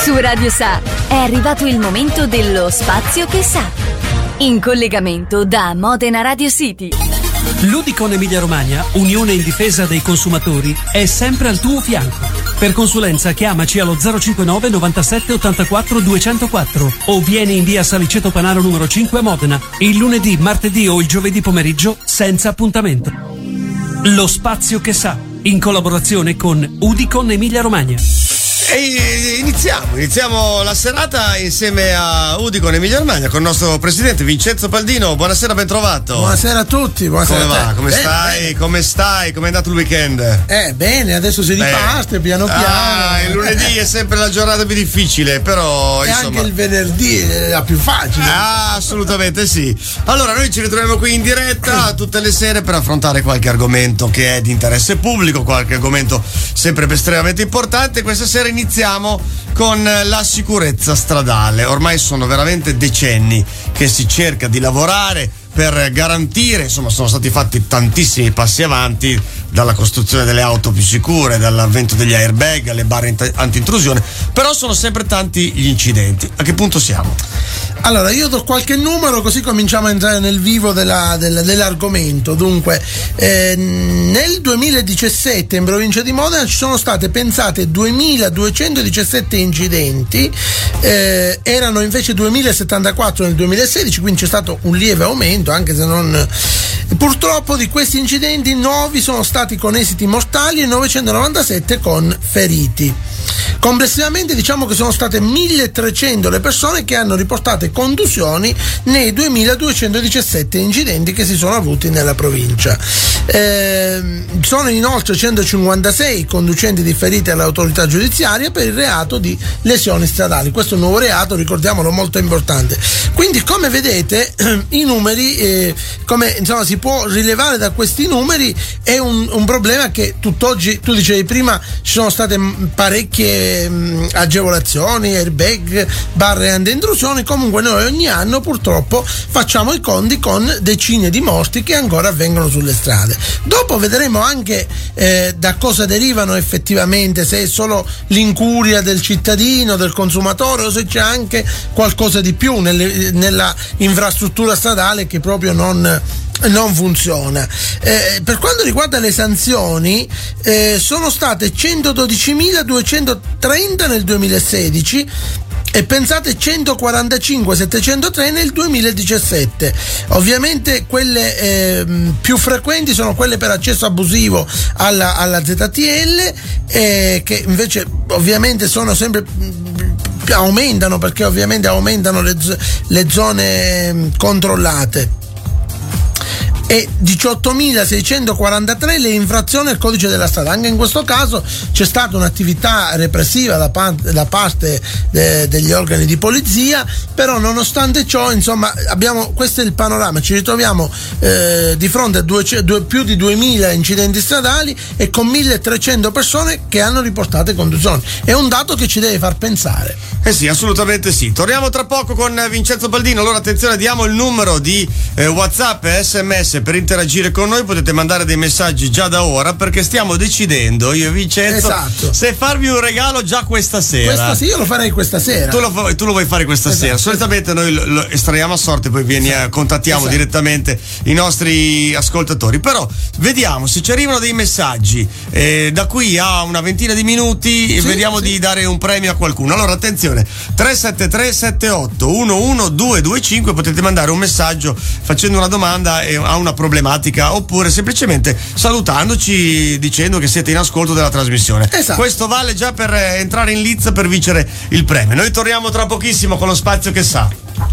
Su Radio Sa è arrivato il momento dello Spazio che sa. In collegamento da Modena Radio City. L'Udicon Emilia Romagna, unione in difesa dei consumatori, è sempre al tuo fianco. Per consulenza chiamaci allo 059 97 84 204 o vieni in via Saliceto Panaro numero 5 a Modena, il lunedì, martedì o il giovedì pomeriggio senza appuntamento. Lo Spazio che sa, in collaborazione con Udicon Emilia Romagna. E iniziamo la serata insieme a Udicon Emilia Romagna con il nostro presidente Vincenzo Paldino. Buonasera, ben trovato. Buonasera a tutti, buonasera. Come va? Come stai? Bene. Come stai? Come è andato il weekend? Bene, adesso si riparte piano piano. Il lunedì è sempre la giornata più difficile, però e insomma. anche il venerdì è la più facile. Assolutamente sì. Allora noi ci ritroviamo qui in diretta tutte le sere per affrontare qualche argomento che è di interesse pubblico, qualche argomento sempre estremamente importante. Questa sera iniziamo con la sicurezza stradale. Ormai sono veramente decenni che si cerca di lavorare per garantire, insomma sono stati fatti tantissimi passi avanti, dalla costruzione delle auto più sicure, dall'avvento degli airbag alle barre anti-intrusione, però sono sempre tanti gli incidenti. A che punto siamo? Allora io do qualche numero così cominciamo a entrare nel vivo dell'argomento. Dunque nel 2017 in provincia di Modena ci sono state pensate 2217 incidenti, erano invece 2074 nel 2016, quindi c'è stato un lieve aumento, anche se non. Purtroppo di questi incidenti 9 sono stati con esiti mortali e 997 con feriti. Complessivamente diciamo che sono state 1300 le persone che hanno riportato contusioni nei 2217 incidenti che si sono avuti nella provincia. Sono inoltre 156 conducenti differiti all'autorità giudiziaria per il reato di lesioni stradali. Questo è un nuovo reato, ricordiamolo, molto importante. Quindi come vedete i numeri, come insomma si può rilevare da questi numeri, è un problema che tutt'oggi, tu dicevi prima, ci sono state parecchie agevolazioni, airbag, barre anti-intrusioni. Comunque noi ogni anno purtroppo facciamo i conti con decine di morti che ancora avvengono sulle strade. Dopo vedremo anche da cosa derivano effettivamente, se è solo l'incuria del cittadino, del consumatore, o se c'è anche qualcosa di più nella infrastruttura stradale che proprio non funziona. Per quanto riguarda le sanzioni, sono state 112.230 nel 2016 e pensate 145.703 nel 2017. Ovviamente quelle più frequenti sono quelle per accesso abusivo alla ZTL, che invece ovviamente sono sempre aumentano, perché ovviamente aumentano le zone controllate. E 18.643 le infrazioni al codice della strada. Anche in questo caso c'è stata un'attività repressiva da parte degli organi di polizia, però nonostante ciò, insomma, questo è il panorama. Ci ritroviamo di fronte a più di 2.000 incidenti stradali e con 1.300 persone che hanno riportato contusioni. È un dato che ci deve far pensare. Sì, assolutamente sì. Torniamo tra poco con Vincenzo Paldino. Allora attenzione, diamo il numero di WhatsApp e SMS per interagire con noi. Potete mandare dei messaggi già da ora, perché stiamo decidendo, io e Vincenzo, se farvi un regalo già questa sera. Io lo farei questa sera. Tu lo vuoi fare questa sera. Solitamente noi lo estraiamo a sorte, poi contattiamo direttamente i nostri ascoltatori. Però vediamo se ci arrivano dei messaggi da qui a una ventina di minuti, vediamo di dare un premio a qualcuno. Allora attenzione, 373 78 11225, potete mandare un messaggio facendo una domanda a una problematica, oppure semplicemente salutandoci dicendo che siete in ascolto della trasmissione. Questo vale già per entrare in lizza per vincere il premio. Noi torniamo tra pochissimo con lo Spazio che sa.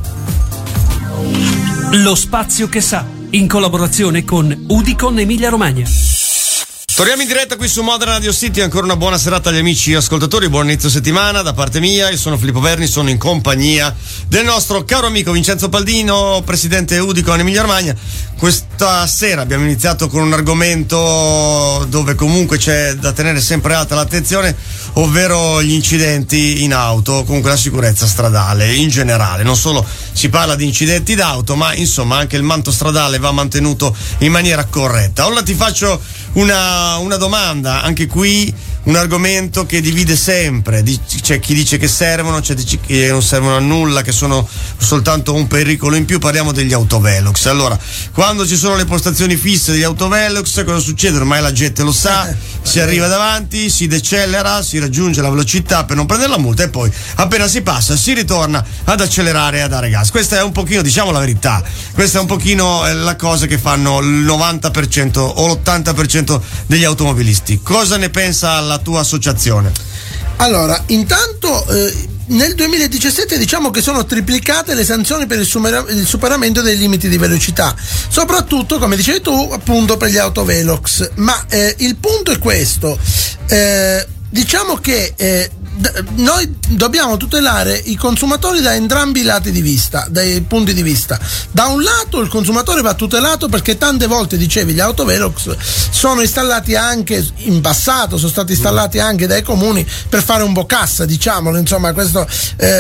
Lo Spazio che sa, in collaborazione con Udicon Emilia Romagna. Torniamo in diretta qui su Modena Radio City. Ancora una buona serata agli amici ascoltatori, buon inizio settimana da parte mia. Io sono Filippo Verni, sono in compagnia del nostro caro amico Vincenzo Paldino, presidente Udicon Emilia Romagna. Questa sera abbiamo iniziato con un argomento dove comunque c'è da tenere sempre alta l'attenzione, ovvero gli incidenti in auto, comunque la sicurezza stradale in generale. Non solo si parla di incidenti d'auto, ma insomma anche il manto stradale va mantenuto in maniera corretta. Ora ti faccio una domanda, anche qui un argomento che divide sempre. C'è chi dice che servono, c'è chi dice che non servono a nulla, che sono soltanto un pericolo in più. Parliamo degli autovelox. Allora, quando ci sono le postazioni fisse degli autovelox, cosa succede? Ormai la gente lo sa, si arriva davanti, si decelera, si raggiunge la velocità per non prendere la multa e poi appena si passa si ritorna ad accelerare e a dare gas. Questa è un pochino, diciamo la verità, questa è un pochino la cosa che fanno il 90% o l'80% degli automobilisti. Cosa ne pensa la tua associazione? Allora, intanto nel 2017 diciamo che sono triplicate le sanzioni per il superamento dei limiti di velocità, soprattutto, come dicevi tu, appunto per gli autovelox. Ma il punto è questo, diciamo che noi dobbiamo tutelare i consumatori da entrambi i lati di vista, dai punti di vista. Da un lato il consumatore va tutelato perché tante volte, dicevi, gli autovelox sono installati anche in passato, sono stati installati anche dai comuni per fare un bocassa, diciamolo, insomma, questo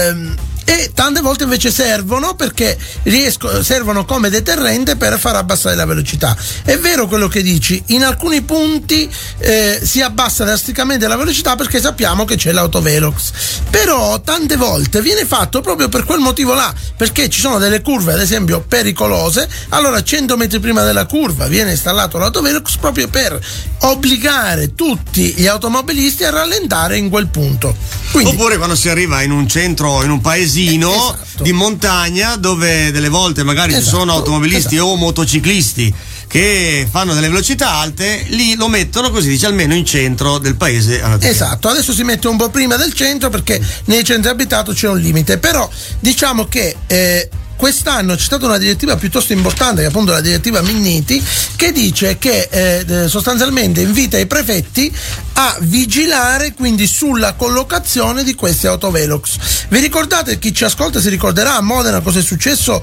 e tante volte invece servono perché servono come deterrente per far abbassare la velocità. È vero quello che dici, in alcuni punti si abbassa drasticamente la velocità perché sappiamo che c'è l'autovelox, però tante volte viene fatto proprio per quel motivo là, perché ci sono delle curve ad esempio pericolose, allora 100 metri prima della curva viene installato l'autovelox proprio per obbligare tutti gli automobilisti a rallentare in quel punto. Quindi, oppure quando si arriva in un centro, in un paesino di montagna, dove delle volte magari ci sono automobilisti o motociclisti che fanno delle velocità alte, lì lo mettono così, dice, almeno in centro del paese. Esatto, adesso si mette un po' prima del centro perché nei centri abitati c'è un limite, però diciamo che quest'anno c'è stata una direttiva piuttosto importante, che è appunto la direttiva Minniti, che dice che sostanzialmente invita i prefetti a vigilare quindi sulla collocazione di questi autovelox. Vi ricordate, chi ci ascolta si ricorderà a Modena cosa è successo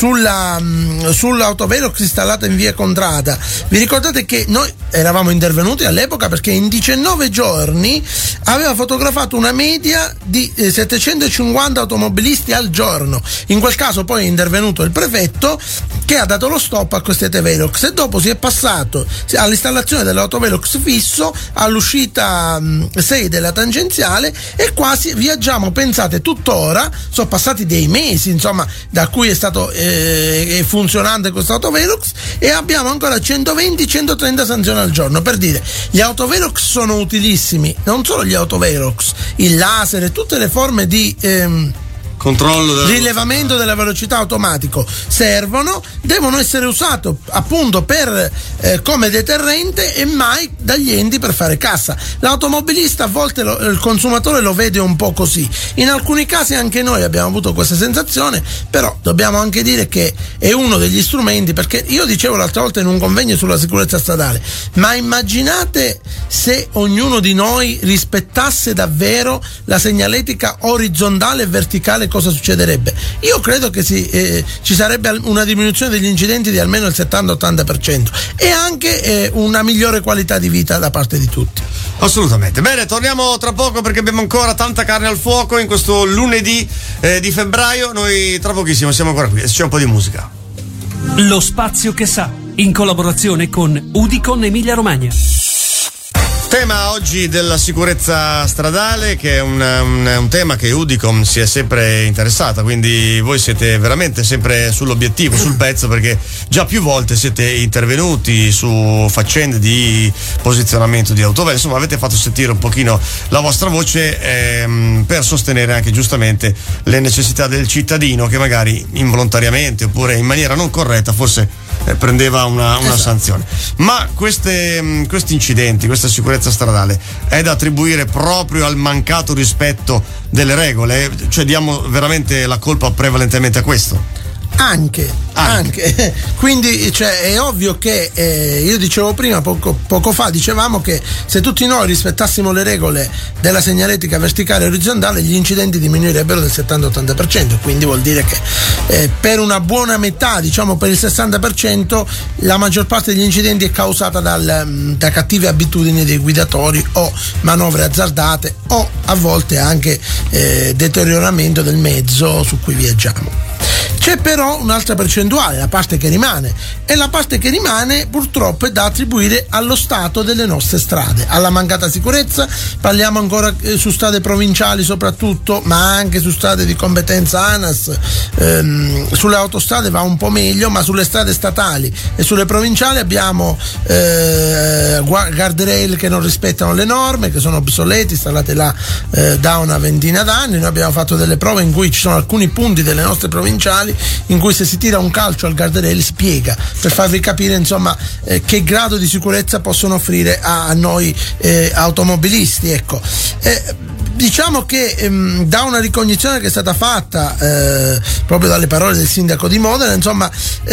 sull'autovelox installata in via Contrada. Vi ricordate che noi eravamo intervenuti all'epoca perché in 19 giorni aveva fotografato una media di 750 automobilisti al giorno. In quel caso poi è intervenuto il prefetto che ha dato lo stop a questi autovelox e dopo si è passato all'installazione dell'autovelox fisso all'uscita 6 della tangenziale, e quasi viaggiamo, pensate, tuttora sono passati dei mesi, insomma, da cui è stato funzionante questo autovelox, e abbiamo ancora 120-130 sanzioni al giorno. Per dire, gli autovelox sono utilissimi, non solo gli autovelox, il laser e tutte le forme di controllo rilevamento della velocità automatico servono, devono essere usati appunto per come deterrente e mai dagli enti per fare cassa. L'automobilista a volte il consumatore lo vede un po' così, in alcuni casi anche noi abbiamo avuto questa sensazione, però dobbiamo anche dire che è uno degli strumenti, perché io dicevo l'altra volta in un convegno sulla sicurezza stradale, ma immaginate se ognuno di noi rispettasse davvero la segnaletica orizzontale e verticale, cosa succederebbe? Io credo che ci sarebbe una diminuzione degli incidenti di almeno il 70-80% e anche una migliore qualità di vita da parte di tutti. Assolutamente. Bene, torniamo tra poco perché abbiamo ancora tanta carne al fuoco in questo lunedì di febbraio. Noi tra pochissimo siamo ancora qui e c'è un po' di musica. Lo spazio che sa, in collaborazione con Udicon Emilia Romagna. Tema oggi della sicurezza stradale, che è un tema che Udicom si è sempre interessata, quindi voi siete veramente sempre sull'obiettivo, sul pezzo, perché già più volte siete intervenuti su faccende di posizionamento di autovelox, insomma avete fatto sentire un pochino la vostra voce per sostenere anche giustamente le necessità del cittadino che magari involontariamente oppure in maniera non corretta forse prendeva una sanzione. Ma questi incidenti, questa sicurezza stradale è da attribuire proprio al mancato rispetto delle regole? Cioè diamo veramente la colpa prevalentemente a questo? Anche. Quindi è ovvio che io dicevo prima, poco fa dicevamo che se tutti noi rispettassimo le regole della segnaletica verticale e orizzontale gli incidenti diminuirebbero del 70-80%, quindi vuol dire che per una buona metà, diciamo per il 60%, la maggior parte degli incidenti è causata da cattive abitudini dei guidatori o manovre azzardate o a volte anche deterioramento del mezzo su cui viaggiamo. C'è però un'altra percentuale, la parte che rimane, e la parte che rimane purtroppo è da attribuire allo stato delle nostre strade, alla mancata sicurezza. Parliamo ancora su strade provinciali soprattutto, ma anche su strade di competenza ANAS. Sulle autostrade va un po' meglio, ma sulle strade statali e sulle provinciali abbiamo guardrail che non rispettano le norme, che sono obsoleti, installate là da una ventina d'anni. Noi abbiamo fatto delle prove in cui ci sono alcuni punti delle nostre provinciali in cui se si tira un calcio al guardrail si piega, per farvi capire insomma che grado di sicurezza possono offrire a noi automobilisti, ecco. Diciamo che da una ricognizione che è stata fatta proprio dalle parole del sindaco di Modena, insomma,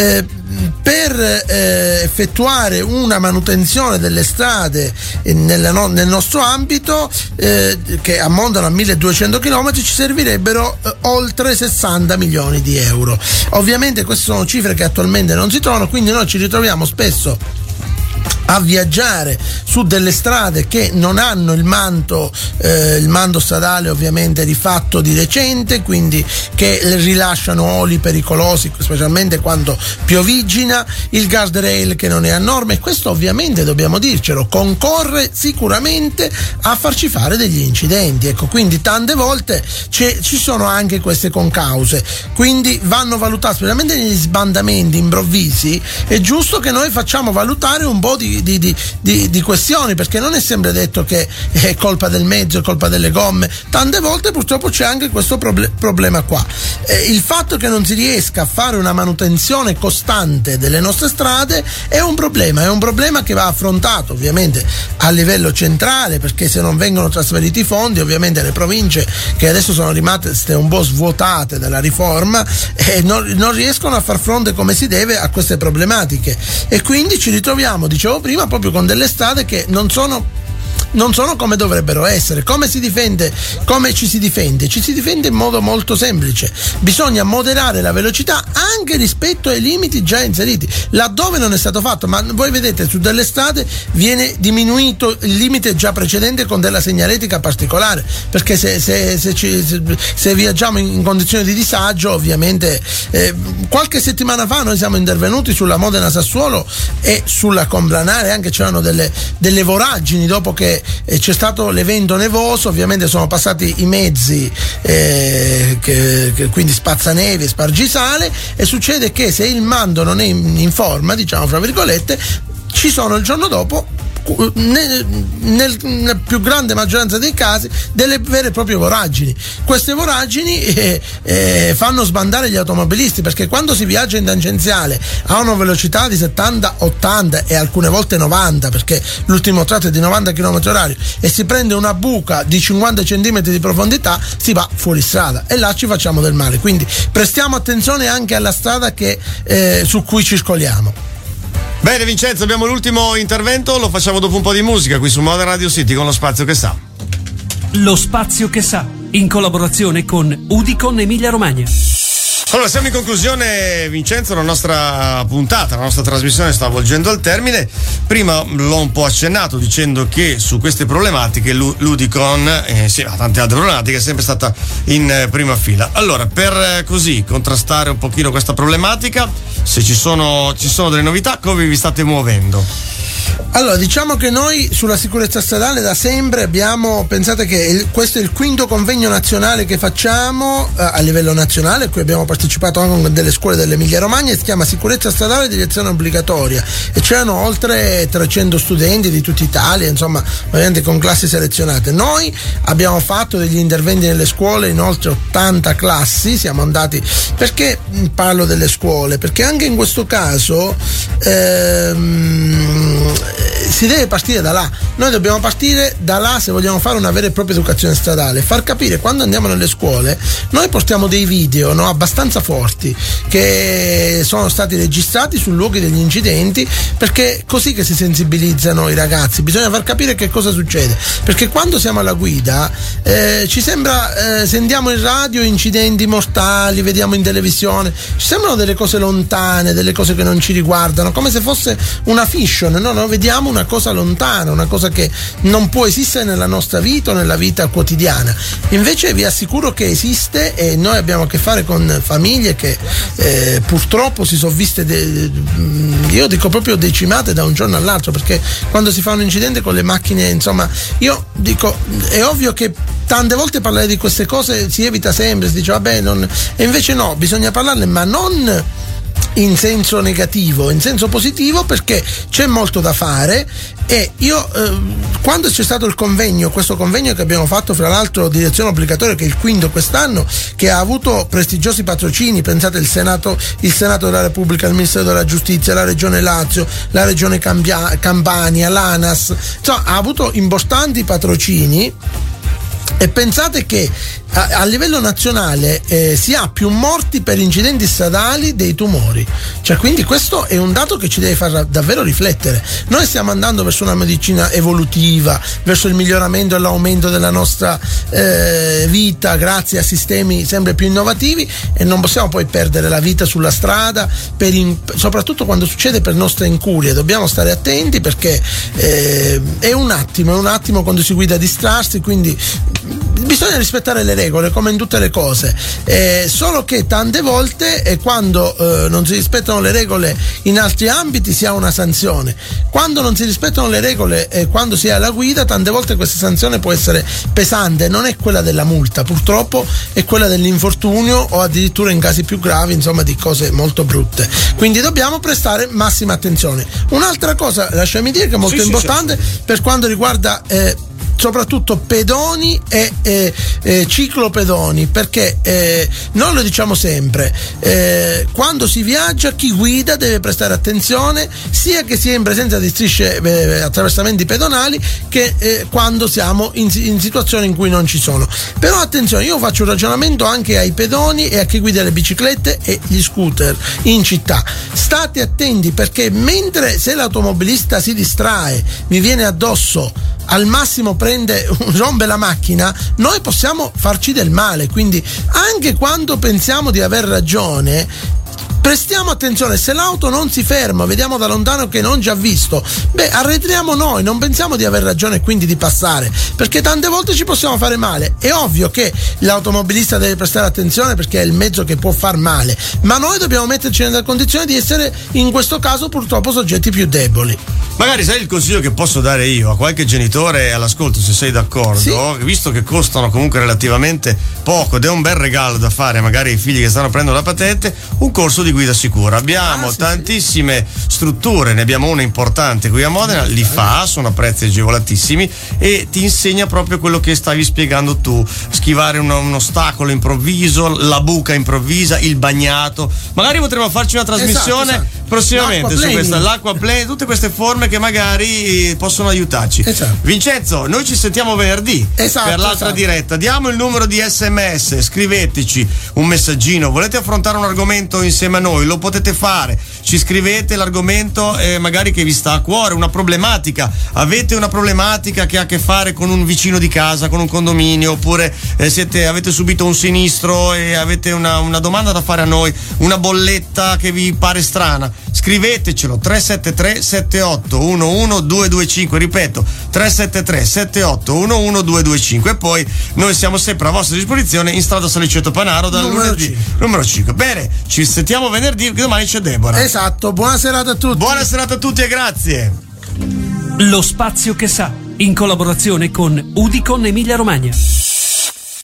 per effettuare una manutenzione delle strade nel nostro ambito, che ammontano a 1200 km, ci servirebbero oltre 60 milioni di euro. Ovviamente queste sono cifre che attualmente non si trovano, quindi noi ci ritroviamo spesso a viaggiare su delle strade che non hanno il mando stradale ovviamente rifatto di recente, quindi che rilasciano oli pericolosi, specialmente quando piovigina, il guardrail che non è a norma, e questo ovviamente, dobbiamo dircelo, concorre sicuramente a farci fare degli incidenti, ecco. Quindi tante volte ci sono anche queste concause, quindi vanno valutati, specialmente negli sbandamenti improvvisi. È giusto che noi facciamo valutare un po' di questioni, perché non è sempre detto che è colpa del mezzo, è colpa delle gomme. Tante volte purtroppo c'è anche questo problema qua. Il fatto che non si riesca a fare una manutenzione costante delle nostre strade è un problema che va affrontato ovviamente a livello centrale, perché se non vengono trasferiti i fondi, ovviamente le province, che adesso sono rimaste un po' svuotate dalla riforma, non riescono a far fronte come si deve a queste problematiche, e quindi ci ritroviamo, dicevo prima, proprio con delle strade che non sono come dovrebbero essere. Come si difende? Come ci si difende? Ci si difende in modo molto semplice: bisogna moderare la velocità anche rispetto ai limiti già inseriti, laddove non è stato fatto. Ma voi vedete, su delle strade viene diminuito il limite già precedente con della segnaletica particolare, perché se viaggiamo in condizioni di disagio, ovviamente qualche settimana fa noi siamo intervenuti sulla Modena-Sassuolo e sulla Complanare, anche c'erano delle voragini dopo che c'è stato l'evento nevoso. Ovviamente sono passati i mezzi quindi spazzanevi e spargisale, e succede che se il mando non è in forma, diciamo fra virgolette, ci sono il giorno dopo, nella più grande maggioranza dei casi, delle vere e proprie voragini. Queste voragini fanno sbandare gli automobilisti, perché quando si viaggia in tangenziale a una velocità di 70-80 e alcune volte 90, perché l'ultimo tratto è di 90 km/h, e si prende una buca di 50 cm di profondità, si va fuori strada e là ci facciamo del male. Quindi prestiamo attenzione anche alla strada su cui circoliamo. Bene Vincenzo, abbiamo l'ultimo intervento, lo facciamo dopo un po' di musica qui su Modena Radio City con Lo Spazio che Sa. Lo Spazio che Sa, in collaborazione con Udicon Emilia Romagna. Allora, siamo in conclusione, Vincenzo, la nostra puntata, la nostra trasmissione sta volgendo al termine. Prima l'ho un po' accennato dicendo che su queste problematiche l'Udicon, insieme a tante altre problematiche, è sempre stata in prima fila. Allora, per così contrastare un pochino questa problematica, se ci sono delle novità, come vi state muovendo? Allora, diciamo che noi sulla sicurezza stradale da sempre pensate che questo è il 5° convegno nazionale che facciamo a livello nazionale, a cui abbiamo partecipato anche con delle scuole dell'Emilia Romagna, e si chiama Sicurezza Stradale Direzione Obbligatoria, e c'erano oltre 300 studenti di tutta Italia, insomma, ovviamente con classi selezionate. Noi abbiamo fatto degli interventi nelle scuole in oltre 80 classi, siamo andati, perché parlo delle scuole? Perché anche in questo caso si deve partire da là. Noi dobbiamo partire da là se vogliamo fare una vera e propria educazione stradale, far capire, quando andiamo nelle scuole, noi portiamo dei video abbastanza forti che sono stati registrati sui luoghi degli incidenti, perché è così che si sensibilizzano i ragazzi. Bisogna far capire che cosa succede, perché quando siamo alla guida ci sembra, sentiamo in radio incidenti mortali, vediamo in televisione, ci sembrano delle cose lontane, delle cose che non ci riguardano, come se fosse una fiction, no? Noi vediamo una cosa lontana, una cosa che non può esistere nella nostra vita o nella vita quotidiana. Invece vi assicuro che esiste, e noi abbiamo a che fare con famiglie che purtroppo si sono viste io dico proprio decimate da un giorno all'altro, perché quando si fa un incidente con le macchine, insomma, io dico, è ovvio che tante volte parlare di queste cose si evita sempre, si dice vabbè, e invece no, bisogna parlarne, ma non in senso negativo, in senso positivo, perché c'è molto da fare. E io quando c'è stato il convegno, questo convegno che abbiamo fatto fra l'altro direzione obbligatoria, che è il quinto quest'anno, che ha avuto prestigiosi patrocini, pensate il Senato della Repubblica, il Ministero della Giustizia, la Regione Lazio, la Regione Campania, l'ANAS, insomma ha avuto importanti patrocini. E pensate che a livello nazionale si ha più morti per incidenti stradali dei tumori, cioè, quindi questo è un dato che ci deve far davvero riflettere. Noi stiamo andando verso una medicina evolutiva, verso il miglioramento e l'aumento della nostra vita grazie a sistemi sempre più innovativi, e non possiamo poi perdere la vita sulla strada soprattutto quando succede per nostra incuria. Dobbiamo stare attenti, perché è un attimo quando si guida a distrarsi, quindi bisogna rispettare le regole come in tutte le cose, solo che tante volte quando non si rispettano le regole in altri ambiti si ha una sanzione. Quando non si rispettano le regole quando si è alla guida, tante volte questa sanzione può essere pesante, non è quella della multa, purtroppo è quella dell'infortunio, o addirittura in casi più gravi, insomma, di cose molto brutte. Quindi dobbiamo prestare massima attenzione. Un'altra cosa, lasciami dire, che è molto importante per quanto riguarda soprattutto pedoni e ciclopedoni, perché noi lo diciamo sempre, quando si viaggia chi guida deve prestare attenzione, sia che sia in presenza di strisce attraversamenti pedonali, che quando siamo in situazioni in cui non ci sono. Però attenzione, io faccio un ragionamento anche ai pedoni e a chi guida le biciclette e gli scooter in città. State attenti, perché mentre se l'automobilista si distrae, mi viene addosso, al massimo rompe la macchina, noi possiamo farci del male. Quindi anche quando pensiamo di aver ragione, prestiamo attenzione. Se l'auto non si ferma, vediamo da lontano che non ci ha visto, arretriamo noi, non pensiamo di aver ragione e quindi di passare, perché tante volte ci possiamo fare male. È ovvio che l'automobilista deve prestare attenzione, perché è il mezzo che può far male, ma noi dobbiamo metterci nella condizione di essere, in questo caso, purtroppo soggetti più deboli. Magari sai il consiglio che posso dare io a qualche genitore all'ascolto, se sei d'accordo, sì? Visto che costano comunque relativamente poco ed è un bel regalo da fare magari ai figli che stanno prendendo la patente, un corso di guida sicura. Abbiamo tantissime strutture, ne abbiamo una importante qui a Modena, li fa, sono a prezzi agevolatissimi e ti insegna proprio quello che stavi spiegando tu: schivare un ostacolo improvviso, la buca improvvisa, il bagnato. Magari potremo farci una trasmissione prossimamente su questa, l'acquaplane, tutte queste forme che magari possono aiutarci. Vincenzo, noi ci sentiamo venerdì per l'altra diretta. Diamo il numero di SMS, scriveteci un messaggino, volete affrontare un argomento insieme a noi, lo potete fare, ci scrivete l'argomento magari che vi sta a cuore, una problematica, avete una problematica che ha a che fare con un vicino di casa, con un condominio, oppure avete subito un sinistro e avete una domanda da fare a noi, una bolletta che vi pare strana, scrivetecelo 373 78 11225, ripeto 373 78 11225, e poi noi siamo sempre a vostra disposizione in strada Salicetto Panaro dal lunedì numero 5. Bene, ci sentiamo venerdì, domani c'è Deborah. Esatto, buona serata a tutti. Buona serata a tutti e grazie. Lo spazio che sa, in collaborazione con Udicon Emilia Romagna.